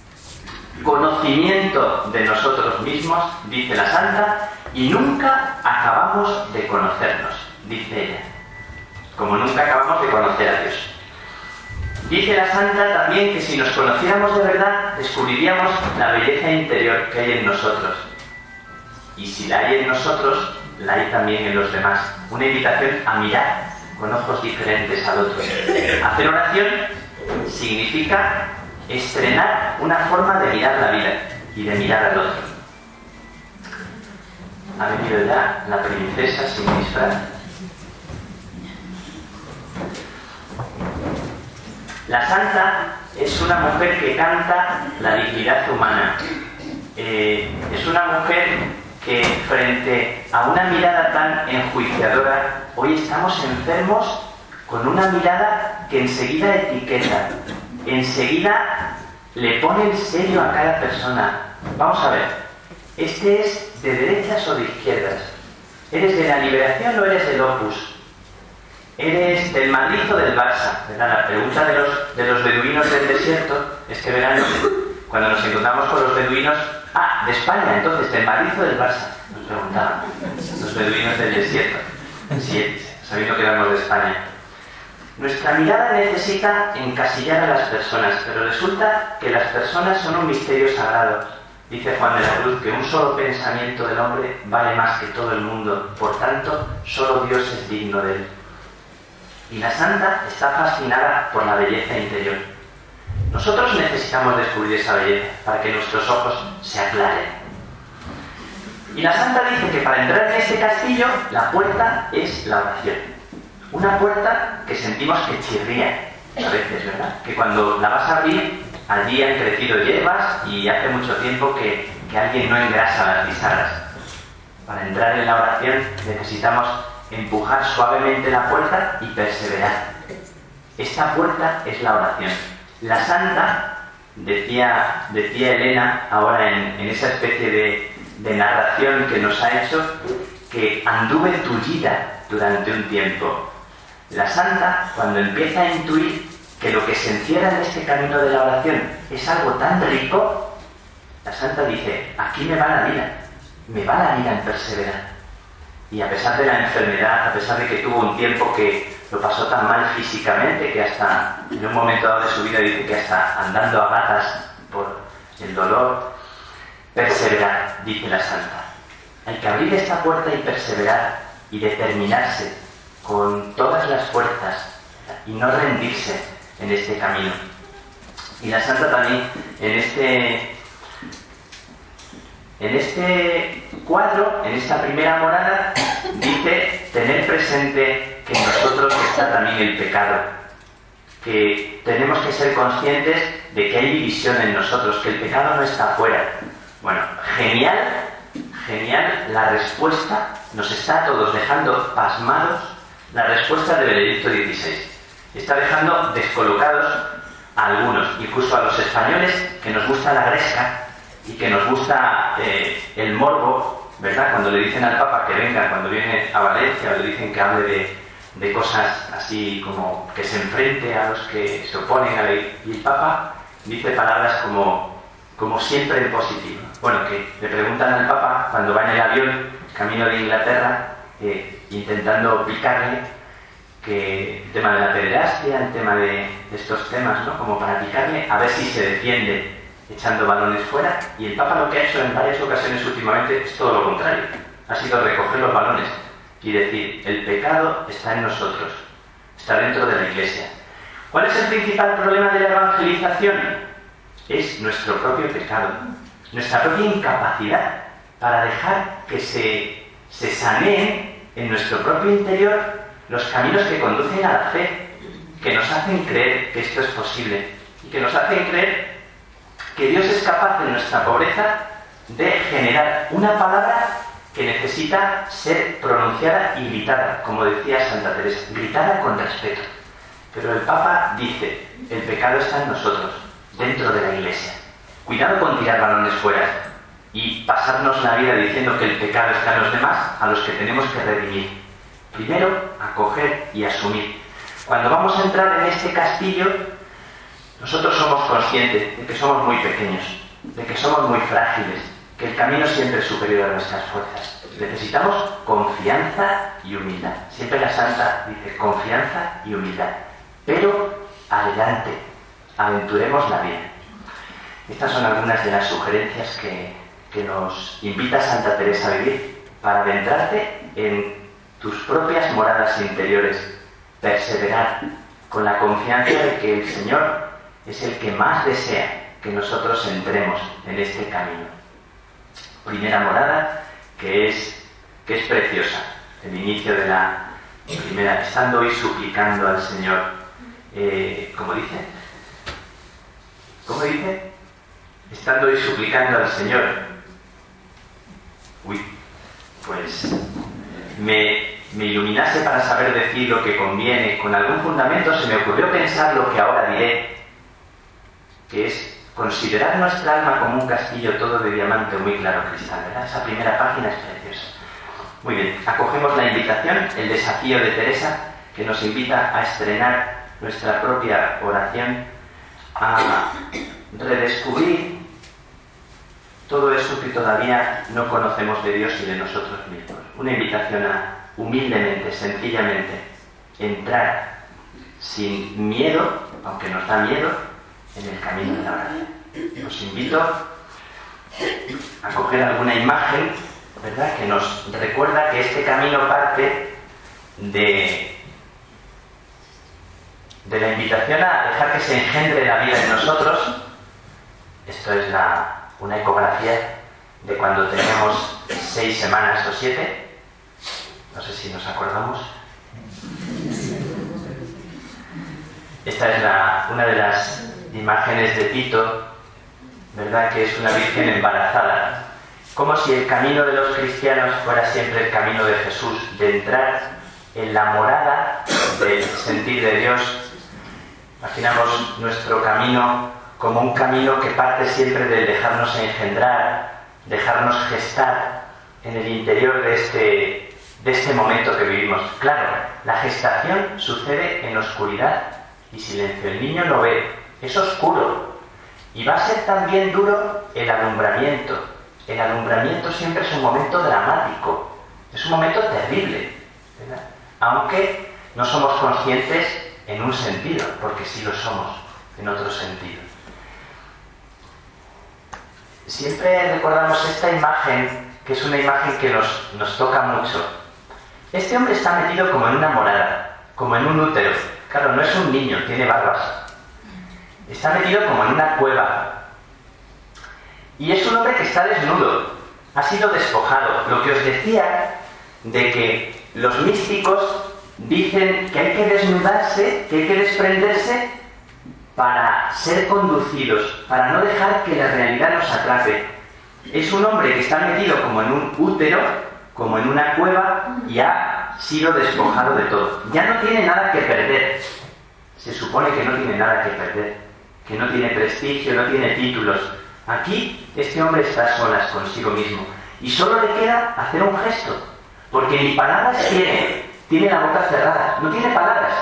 Conocimiento de nosotros mismos, dice la Santa, y nunca acabamos de conocernos, dice ella, como nunca acabamos de conocer a Dios. Dice la Santa también que si nos conociéramos de verdad, descubriríamos la belleza interior que hay en nosotros. Y si la hay en nosotros, la hay también en los demás. Una invitación a mirar con ojos diferentes al otro. Hacer oración significa estrenar una forma de mirar la vida y de mirar al otro. Ha venido ya la princesa sin disfraz. La Santa es una mujer que canta la dignidad humana. Eh, es una mujer que frente a una mirada tan enjuiciadora, hoy estamos enfermos con una mirada que enseguida etiqueta, enseguida le pone el sello a cada persona. Vamos a ver, ¿este es de derechas o de izquierdas? ¿Eres de la Liberación o eres del Opus? ¿Eres del Madrid o del Barça? ¿Verdad? La pregunta de los, de los beduinos del desierto es que verán, cuando nos encontramos con los beduinos, ah, de España, entonces, ¿del Madrid o del Barça? Nos preguntaban los beduinos del desierto. Sí, sabiendo que éramos de España. Nuestra mirada necesita encasillar a las personas, pero resulta que las personas son un misterio sagrado. Dice Juan de la Cruz que un solo pensamiento del hombre vale más que todo el mundo, por tanto, solo Dios es digno de él. Y la santa está fascinada por la belleza interior. Nosotros necesitamos descubrir esa belleza para que nuestros ojos se aclaren. Y la santa dice que para entrar en este castillo, la puerta es la oración. Una puerta que sentimos que chirría a veces, ¿verdad? Que cuando la vas a abrir, allí han crecido hierbas y hace mucho tiempo que, que alguien no engrasa las bisagras. Para entrar en la oración necesitamos empujar suavemente la puerta y perseverar. Esta puerta es la oración. La santa, decía, decía Elena ahora en, en esa especie de, de narración que nos ha hecho, que anduve tullida durante un tiempo. La santa, cuando empieza a intuir que lo que se encierra en este camino de la oración es algo tan rico, la santa dice, aquí me va la vida, me va la vida en perseverar. Y a pesar de la enfermedad, a pesar de que tuvo un tiempo que lo pasó tan mal físicamente, que hasta en un momento dado de su vida dice que hasta andando a gatas por el dolor, perseverar, dice la santa. Hay que abrir esta puerta y perseverar y determinarse con todas las fuerzas y no rendirse en este camino. Y la santa también en este en este cuadro, en esta primera morada, dice tener presente que en nosotros está también el pecado, que tenemos que ser conscientes de que hay división en nosotros, que el pecado no está afuera. Bueno, genial, genial la respuesta, nos está a todos dejando pasmados la respuesta de Benedicto dieciséis. Está dejando descolocados a algunos, incluso a los españoles, que nos gusta la gresca y que nos gusta eh, el morbo, ¿verdad? Cuando le dicen al Papa que venga, cuando viene a Valencia, o le dicen que hable de, de cosas así como que se enfrente a los que se oponen a la Iglesia. Y el Papa dice palabras como, como siempre en positivo. Bueno, que le preguntan al Papa cuando va en el avión, camino de Inglaterra, eh, intentando picarle, que el tema de la pederastia, el tema de, de estos temas, ¿no? Como para picarle, a ver si se defiende echando balones fuera, y el Papa lo que ha hecho en varias ocasiones últimamente es todo lo contrario. Ha sido recoger los balones y decir, el pecado está en nosotros, está dentro de la Iglesia. ¿Cuál es el principal problema de la evangelización? Es nuestro propio pecado, nuestra propia incapacidad para dejar que se, se saneen en nuestro propio interior los caminos que conducen a la fe, que nos hacen creer que esto es posible y que nos hacen creer que Dios es capaz de nuestra pobreza de generar una palabra que necesita ser pronunciada y gritada, como decía Santa Teresa, gritada con respeto. Pero el Papa dice, el pecado está en nosotros, dentro de la Iglesia. Cuidado con tirar balones fuera y pasarnos la vida diciendo que el pecado está en los demás, a los que tenemos que redimir. Primero, acoger y asumir. Cuando vamos a entrar en este castillo, nosotros somos conscientes de que somos muy pequeños, de que somos muy frágiles, que el camino siempre es superior a nuestras fuerzas. Necesitamos confianza y humildad. Siempre la Santa dice confianza y humildad. Pero adelante, aventuremos la vida. Estas son algunas de las sugerencias que, que nos invita Santa Teresa a vivir para adentrarte en tus propias moradas interiores, perseverar con la confianza de que el Señor es el que más desea que nosotros entremos en este camino. Primera morada, que es, que es preciosa, el inicio de la primera, estando hoy suplicando al Señor, eh, ¿cómo dice? ¿Cómo dice? Estando hoy suplicando al Señor. Uy, pues me, me iluminase para saber decir lo que conviene. Con algún fundamento se me ocurrió pensar lo que ahora diré, que es considerar nuestra alma como un castillo todo de diamante muy claro cristal, ¿verdad? Esa primera página es preciosa. Muy bien, acogemos la invitación, el desafío de Teresa, que nos invita a estrenar nuestra propia oración, a redescubrir todo eso que todavía no conocemos de Dios y de nosotros mismos. Una invitación a humildemente, sencillamente, entrar sin miedo, aunque nos da miedo, en el camino de la oración. Os invito a coger alguna imagen, ¿verdad?, que nos recuerda que este camino parte de, de la invitación a dejar que se engendre la vida en nosotros. Esto es la, una ecografía de cuando teníamos seis semanas o siete. No sé si nos acordamos. Esta es la, una de las imágenes de Tito, ¿verdad?, que es una virgen embarazada. Como si el camino de los cristianos fuera siempre el camino de Jesús, de entrar en la morada del sentir de Dios. Imaginamos nuestro camino como un camino que parte siempre del dejarnos engendrar, dejarnos gestar en el interior de este, de este momento que vivimos. Claro, la gestación sucede en oscuridad y silencio. El niño no ve, es oscuro. Y va a ser también duro el alumbramiento. El alumbramiento siempre es un momento dramático, es un momento terrible, ¿verdad?, aunque no somos conscientes en un sentido, porque sí lo somos en otro sentido. Siempre recordamos esta imagen, que es una imagen que nos, nos toca mucho. Este hombre está metido como en una morada, como en un útero. Claro, no es un niño, tiene barbas. Está metido como en una cueva. Y es un hombre que está desnudo, ha sido despojado. Lo que os decía de que los místicos dicen que hay que desnudarse, que hay que desprenderse para ser conducidos, para no dejar que la realidad nos atrape. Es un hombre que está metido como en un útero, como en una cueva, y ha sido despojado de todo. Ya no tiene nada que perder. Se supone que no tiene nada que perder, que no tiene prestigio, no tiene títulos. Aquí este hombre está a solas consigo mismo y solo le queda hacer un gesto, porque ni palabras tiene, tiene la boca cerrada, no tiene palabras,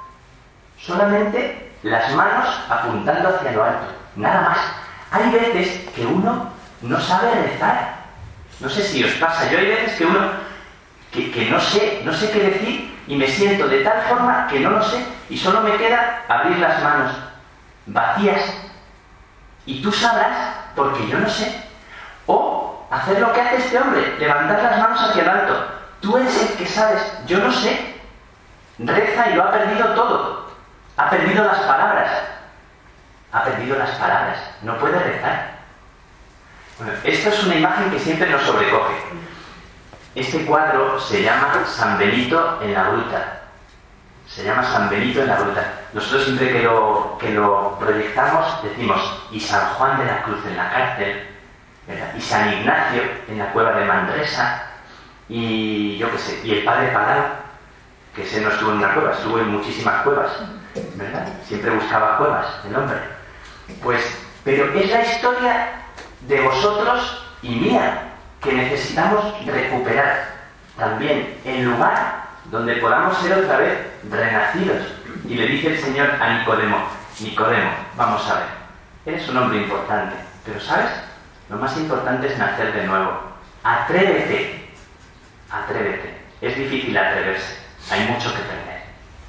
solamente las manos apuntando hacia lo alto, nada más. Hay veces que uno no sabe rezar, no sé si os pasa, yo hay veces que uno que, que no sé, no sé qué decir y me siento de tal forma que no lo sé y solo me queda abrir las manos vacías. Y tú sabrás, porque yo no sé. O hacer lo que hace este hombre, levantar las manos hacia el alto. Tú eres el que sabes, yo no sé. Reza y lo ha perdido todo. Ha perdido las palabras. Ha perdido las palabras. No puede rezar. Bueno, esta es una imagen que siempre nos sobrecoge. Este cuadro se llama San Benito en la Gruta. Se llama San Benito en la Gruta. Nosotros siempre que lo, que lo proyectamos decimos, y San Juan de la Cruz en la cárcel, ¿verdad?, y San Ignacio en la cueva de Manresa, y yo qué sé, y el Padre Palau, que ese no estuvo en una cueva, estuvo en muchísimas cuevas, ¿verdad? Siempre buscaba cuevas el hombre. Pues, pero es la historia de vosotros y mía, que necesitamos recuperar también el lugar donde podamos ser otra vez renacidos. Y le dice el Señor a Nicodemo, Nicodemo, vamos a ver, eres un hombre importante, pero ¿sabes? Lo más importante es nacer de nuevo. Atrévete, atrévete. Es difícil atreverse, hay mucho que perder.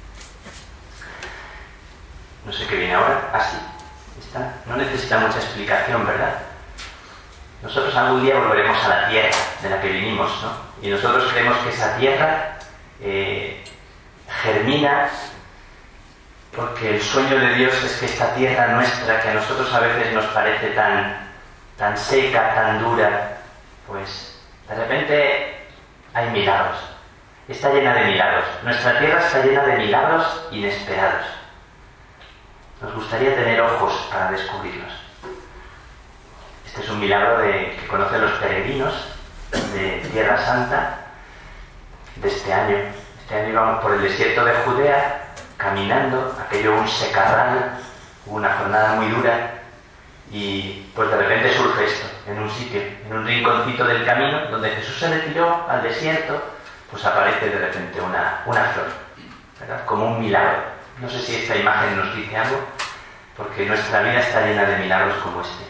No sé qué viene ahora, así. ¿Está? No necesita mucha explicación, ¿verdad? Nosotros algún día volveremos a la tierra de la que vinimos, ¿no? Y nosotros creemos que esa tierra eh, germina porque el sueño de Dios es que esta tierra nuestra, que a nosotros a veces nos parece tan, tan seca, tan dura, pues de repente hay milagros. Está llena de milagros. Nuestra tierra está llena de milagros inesperados. Nos gustaría tener ojos para descubrirlos. Este es un milagro de, que conocen los peregrinos de Tierra Santa de este año. Este año íbamos por el desierto de Judea, caminando, aquello un secarral, una jornada muy dura, y pues de repente surge esto, en un sitio, en un rinconcito del camino, donde Jesús se retiró al desierto, pues aparece de repente una, una flor, ¿verdad?, como un milagro. No sé si esta imagen nos dice algo, porque nuestra vida está llena de milagros como este.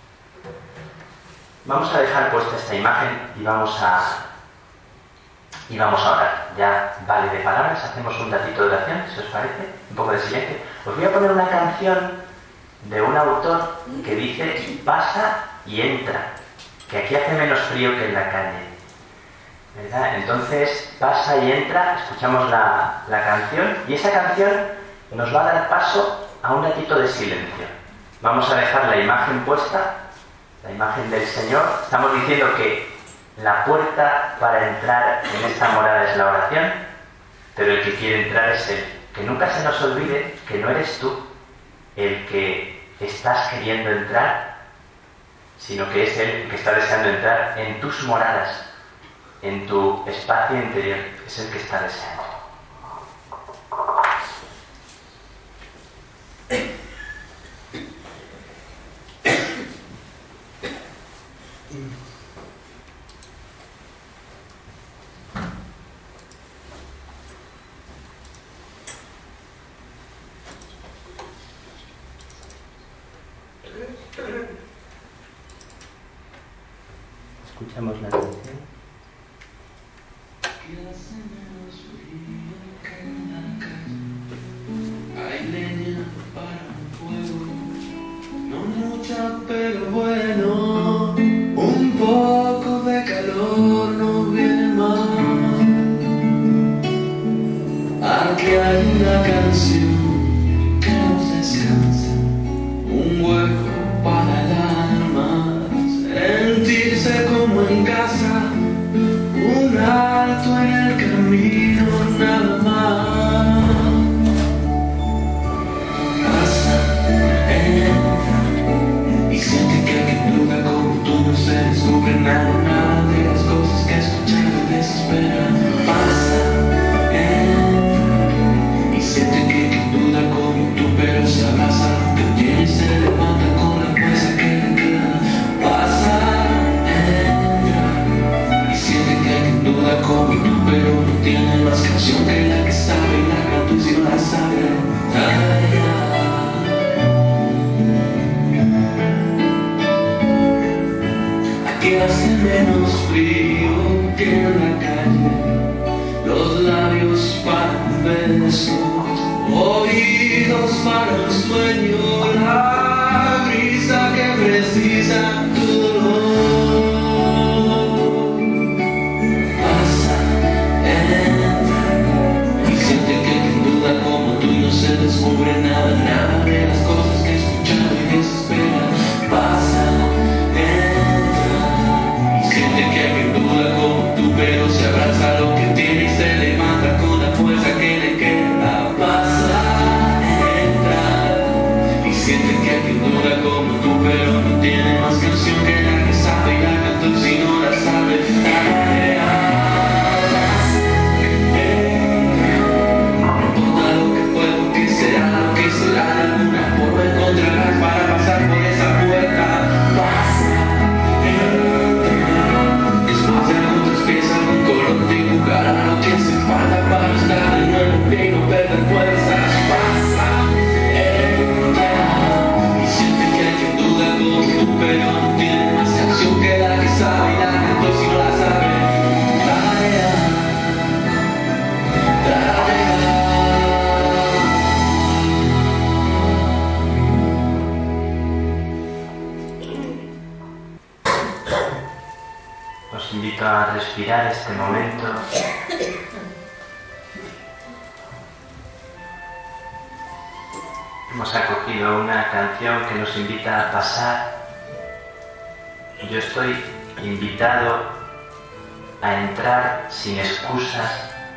Vamos a dejar puesta esta imagen y vamos a y vamos a orar. Ya vale de palabras, hacemos un ratito de oración, si os parece, un poco de silencio. Os voy a poner una canción de un autor que dice pasa y entra, que aquí hace menos frío que en la calle, ¿verdad? Entonces pasa y entra, escuchamos la, la canción, y esa canción nos va a dar paso a un ratito de silencio. Vamos a dejar la imagen puesta, la imagen del Señor. Estamos diciendo que la puerta para entrar en esta morada es la oración, pero el que quiere entrar es Él. Que nunca se nos olvide que no eres tú el que estás queriendo entrar, sino que es Él el que está deseando entrar en tus moradas, en tu espacio interior. Es el que está deseando. Escuchamos la canción. Hay leña para un fuego, no mucha pero bueno, un poco de calor no viene mal. Aquí hay una canción que nos descansa, un hueco para el alma, sentirse como en casa, un alto en el camino, nada más. Pasa, entra y siente que hay un lugar como tú no se descubre nada, nada de las cosas que escuchar te desesperan. Pasa, entra y siente que hay un lugar como tú, pero se abraza lo que tiene y se levanta con la fuerza que le queda. Pasa, duda como tú, pero no tiene más canción que la que sabe y la canta si no la sabe. Ay, ay. Aquí hace menos frío que en la calle, los labios para un beso, oídos para un sueño, la brisa que precisa tu dolor. Se descubre nada, nada de las cosas que escuchaba y desespera. Pasa, entra y siente que hay quien duda como tú, pero se abraza lo que tiene y se levanta con la fuerza que le queda. Pasa, entra y siente que hay quien duda como tú, pero no tiene más canción que la que sabe y la cantó si no la sabe. De alguna forma encontrarás para pasar por esa puerta. Pasa, entra. Después de algún tropiezo, algún color dibujará lo que hace falta para estar de nuevo en pie y no perder fuerzas. Pasa, entra y siente que hay quien duda como tú, pero no tiene más canción que la que sabe y la cantó si no la sabe. Tarea, tarea. Os invito a respirar este momento. Hemos acogido una canción que nos invita a pasar. Yo estoy invitado a entrar sin excusas.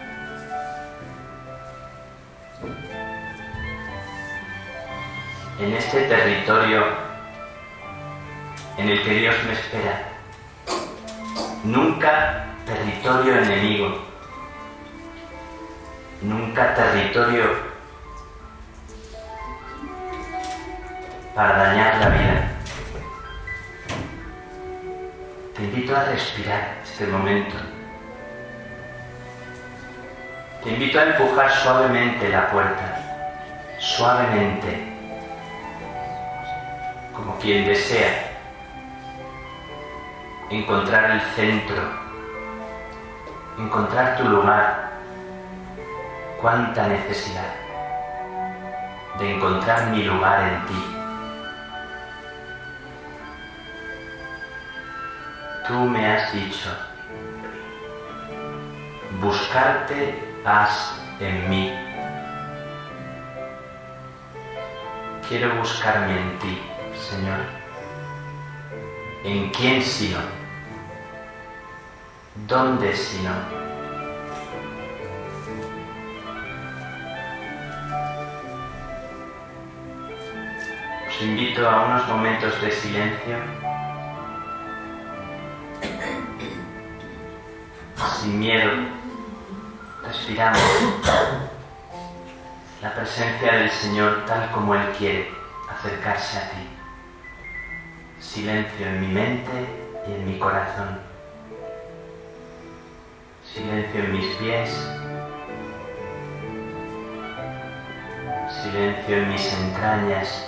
En este territorio en el que Dios me espera. Nunca territorio enemigo, nunca territorio para dañar la vida. Te invito a respirar este momento. Te invito a empujar suavemente la puerta, suavemente, como quien desea encontrar el centro encontrar tu lugar. Cuánta necesidad de encontrar mi lugar en ti. Tú me has dicho, buscarte has en mí. Quiero buscarme en ti, Señor. ¿En quién sino? ¿Dónde sino? Os invito a unos momentos de silencio, sin miedo. Respiramos la presencia del Señor tal como Él quiere acercarse a ti. Silencio en mi mente y en mi corazón. Silencio en mis pies. Silencio en mis entrañas.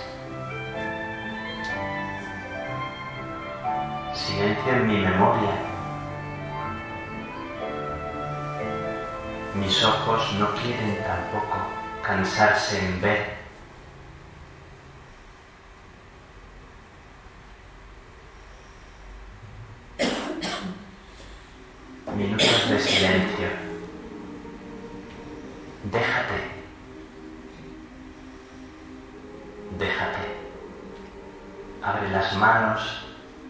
Silencio en mi memoria. Mis ojos no quieren tampoco cansarse en ver. Minutos de silencio. Déjate. Déjate. Abre las manos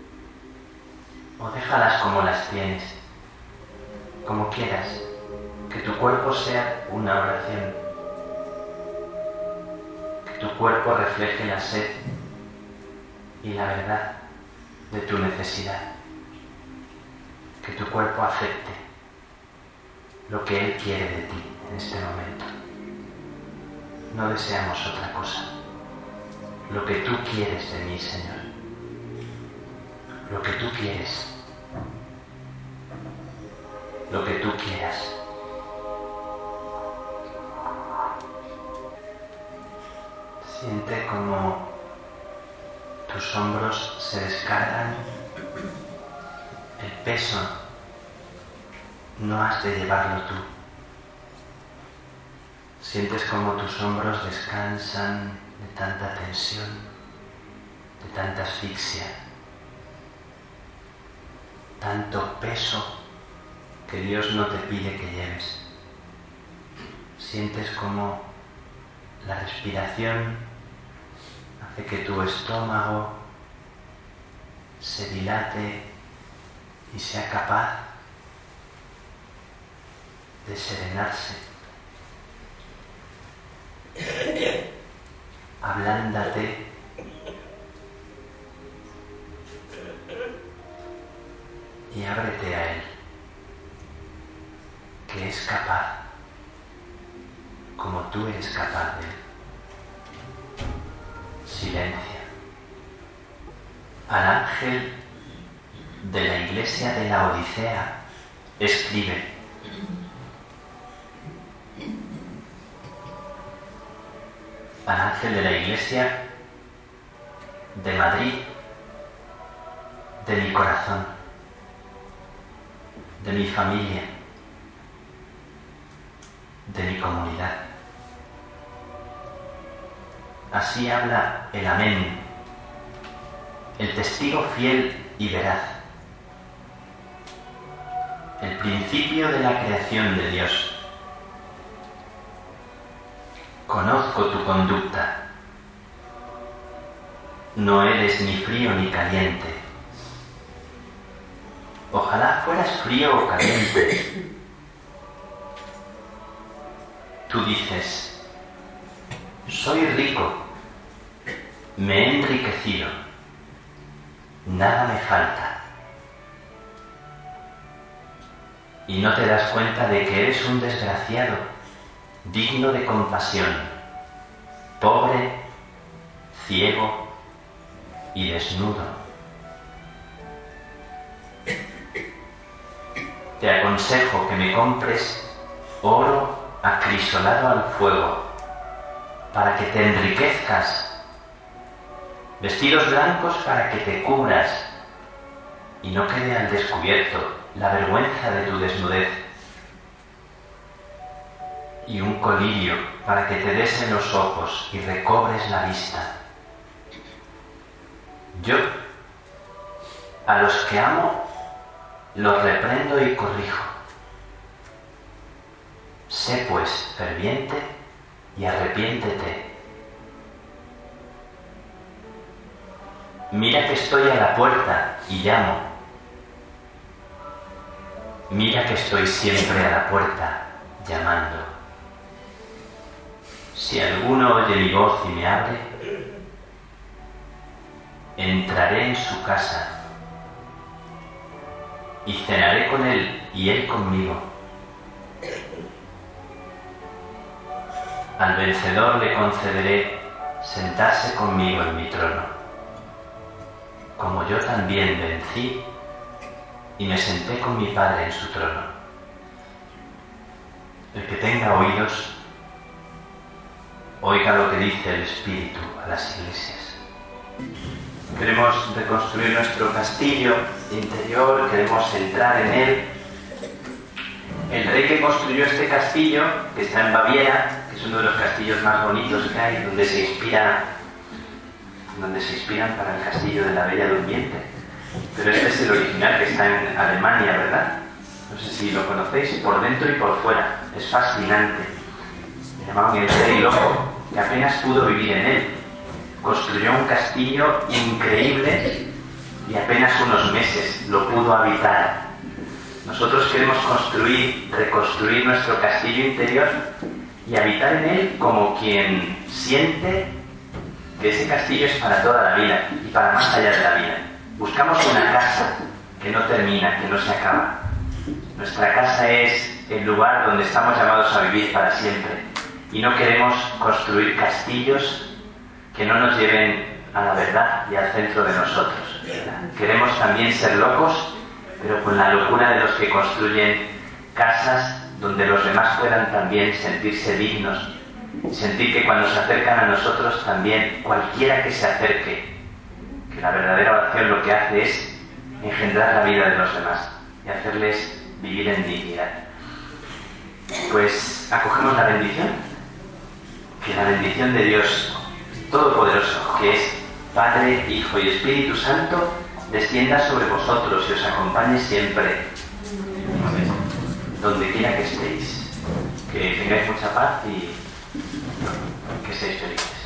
o déjalas como las tienes, como quieras. Que tu cuerpo sea una oración. Que tu cuerpo refleje la sed y la verdad de tu necesidad. Que tu cuerpo acepte lo que Él quiere de ti en este momento. No deseamos otra cosa. Lo que tú quieres de mí, Señor. Lo que tú quieres. Lo que tú quieras. Siente como tus hombros se descargan. El peso no has de llevarlo tú. Sientes como tus hombros descansan de tanta tensión, de tanta asfixia, tanto peso que Dios no te pide que lleves. Sientes como la respiración hace que tu estómago se dilate y sea capaz de serenarse. Ablándate y ábrete a Él, que es capaz, como tú eres capaz de Él. Silencio. Al ángel de la iglesia de la Odisea escribe: al ángel de la iglesia de Madrid, de mi corazón, de mi familia, de mi comunidad. Así habla el Amén, el testigo fiel y veraz, el principio de la creación de Dios. Conozco tu conducta. No eres ni frío ni caliente. Ojalá fueras frío o caliente. Tú dices: soy rico, me he enriquecido, nada me falta. Y no te das cuenta de que eres un desgraciado, digno de compasión, pobre, ciego y desnudo. Te aconsejo que me compres oro acrisolado al fuego, para que te enriquezcas, vestidos blancos para que te cubras y no quede al descubierto la vergüenza de tu desnudez, y un colirio para que te des en los ojos y recobres la vista. Yo, a los que amo, los reprendo y corrijo. Sé pues ferviente y arrepiéntete. Mira que estoy a la puerta y llamo. Mira que estoy siempre a la puerta llamando. Si alguno oye mi voz y me abre, entraré en su casa y cenaré con él y él conmigo. Al vencedor le concederé sentarse conmigo en mi trono, como yo también vencí y me senté con mi Padre en su trono. El que tenga oídos, oiga lo que dice el Espíritu a las iglesias. Queremos reconstruir nuestro castillo interior, queremos entrar en él. El rey que construyó este castillo, que está en Baviera, que es uno de los castillos más bonitos que hay, donde se inspira, donde se inspiran para el castillo de la Bella Durmiente. Pero este es el original, que está en Alemania, ¿verdad? No sé si lo conocéis, por dentro y por fuera. Es fascinante. Le llamaban el rey loco, que apenas pudo vivir en él. Construyó un castillo increíble y apenas unos meses lo pudo habitar. Nosotros queremos construir, reconstruir nuestro castillo interior y habitar en él como quien siente que ese castillo es para toda la vida y para más allá de la vida. Buscamos una casa que no termina, que no se acaba. Nuestra casa es el lugar donde estamos llamados a vivir para siempre y no queremos construir castillos que no nos lleven a la verdad y al centro de nosotros. Queremos también ser locos, pero con la locura de los que construyen casas donde los demás puedan también sentirse dignos, sentir que cuando se acercan a nosotros también, cualquiera que se acerque, que la verdadera oración lo que hace es engendrar la vida de los demás y hacerles vivir en dignidad. Pues acogemos la bendición, que la bendición de Dios Todopoderoso, que es Padre, Hijo y Espíritu Santo, descienda sobre vosotros y os acompañe siempre, donde quiera que estéis. Que tengáis mucha paz y que seáis felices.